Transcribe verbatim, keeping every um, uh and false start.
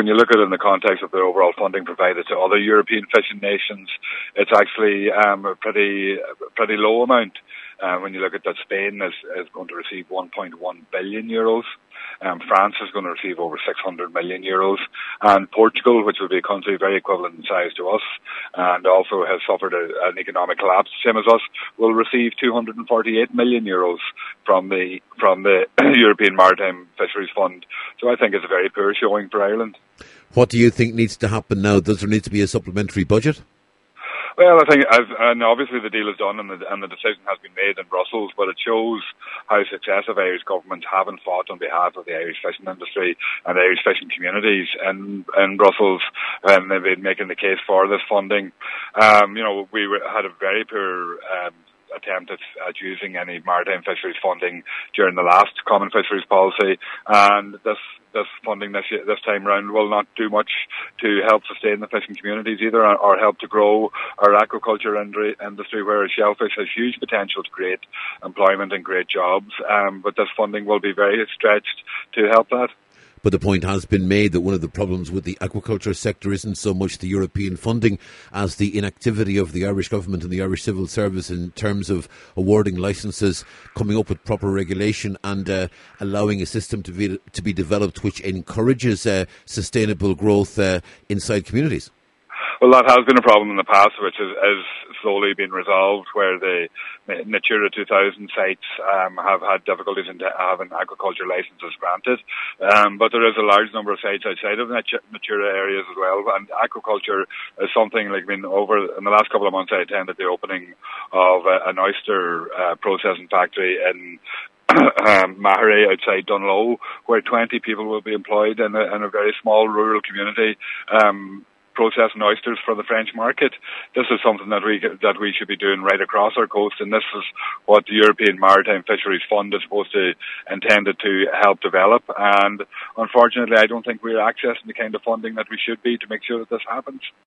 when you look at it in the context of the overall funding provided to other European fishing nations, it's actually um, a pretty pretty low amount. Uh, when you look at that, Spain is, is going to receive one point one billion euros. Um, France is going to receive over six hundred million euros, and Portugal, which will be a country very equivalent in size to us, and also has suffered a, an economic collapse, same as us, will receive two hundred forty-eight million euros from the from the European Maritime Fisheries Fund. So I think it's a very poor showing for Ireland. What do you think needs to happen now? Does there need to be a supplementary budget? Well, I think, as, and obviously the deal is done and the, and the decision has been made in Brussels, but it shows how successive Irish governments haven't fought on behalf of the Irish fishing industry and the Irish fishing communities in, in Brussels, and they've been making the case for this funding. Um, you know, we were, had a very poor um, attempt at, at using any maritime fisheries funding during the last common fisheries policy, and this this funding this this time round will not do much to help sustain the fishing communities either, or, or help to grow our aquaculture industry, where shellfish has huge potential to create employment and great jobs. Um, but this funding will be very stretched to help that. But the point has been made that one of the problems with the aquaculture sector isn't so much the European funding as the inactivity of the Irish government and the Irish civil service in terms of awarding licences, coming up with proper regulation and uh, allowing a system to be, to be developed which encourages uh, sustainable growth uh, inside communities. Well, that has been a problem in the past, which is, is slowly being resolved, where the Natura two thousand sites um, have had difficulties in having aquaculture licences granted. Um, but there is a large number of sites outside of Natura areas as well. And aquaculture is something like, I mean, over in the last couple of months, I attended the opening of a, an oyster uh, processing factory in um, Maherry outside Dunlow, where twenty people will be employed in a, in a very small rural community. Um, processing oysters for the French market. This is something that we that we should be doing right across our coast, and this is what the European Maritime Fisheries Fund is supposed to intended to help develop. And unfortunately, I don't think we're accessing the kind of funding that we should be to make sure that this happens.